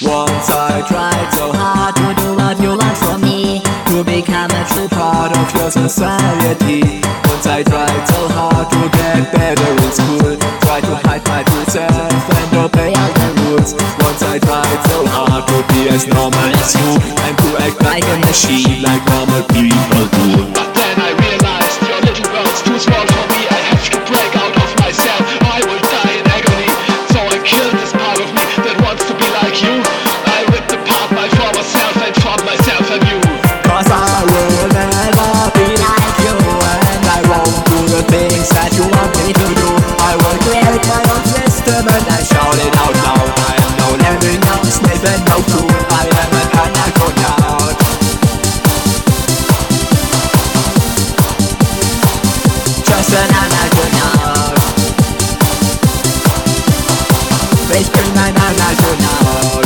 Once I tried so hard to do what you want from me, to become a true part of your society. Once I tried so hard to get better in school, try to hide my true self and obey all the rules. Once I tried so hard to be as normal as you, and to act like a machine, like normal people do. But then I realized your little world's too small for me. I have to break out of myself, I will die in agony. So I killed this part of me that wants to be like you. I ripped apart my former self and formed myself anew. Cause I will never be like you, and I won't do the things that you want me to do. I will create my own system and I shout it out loud. I am no lemming, no snake and no fool. I am an anaconda. Just an anaconda. Ich bin ein Anaconda.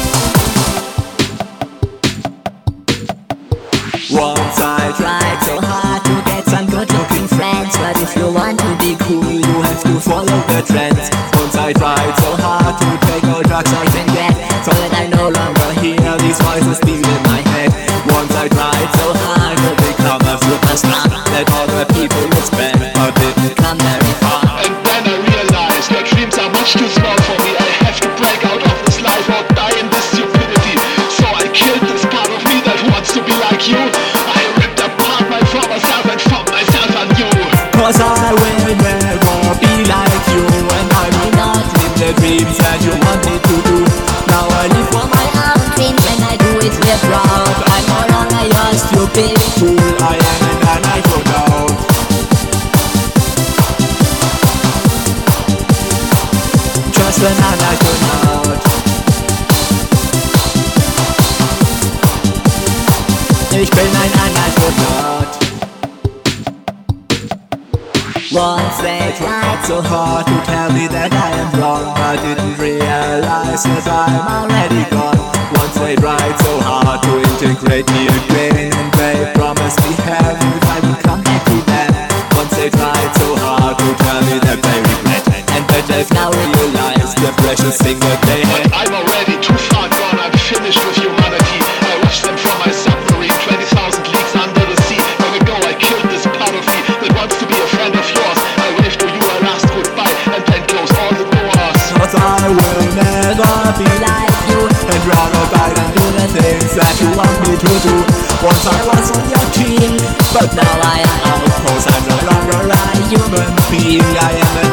Once I tried so hard to get some good-looking friends, but if you want to be cool, you have to follow the trends. Once I tried so hard to take all drugs I can get, so that I no longer hear these voices deep in my head. Once I tried so hard to become a superstar that all the people respect, but didn't come very far. And then I realized your dreams are much too small for me. I have to break out of this life or die in this stupidity. So I killed this part of me that wants to be like you. I ripped apart my former self and formed myself anew. Cause I will never be like you, and I will not live the dreams that you want me to do. Now I live for my own dreams and I do it with proud. I'm no longer your stupid fool, I am an anaconda. Just an anaconda. Ich bin ein Anaconda. Once they tried so hard to tell me that I am wrong, I didn't realize that I'm already gone. Once they tried so hard to integrate me again, and they promised me heaven if I would come back to them. Once they tried so hard to tell me that they regret, and that they've now realized the precious thing that they had. I'm already too far gone, I'm finished with humanity. I watched them from my submarine, 20,000 leagues under the sea. Long ago I killed this part of me that wants to be a friend of yours. I waved to you a last goodbye and then closed all the doors. Cause I will never be like you, and rather die than do the things that you want me to do. Once I was on your team, but now I am out, cause I'm no longer a human being. I am a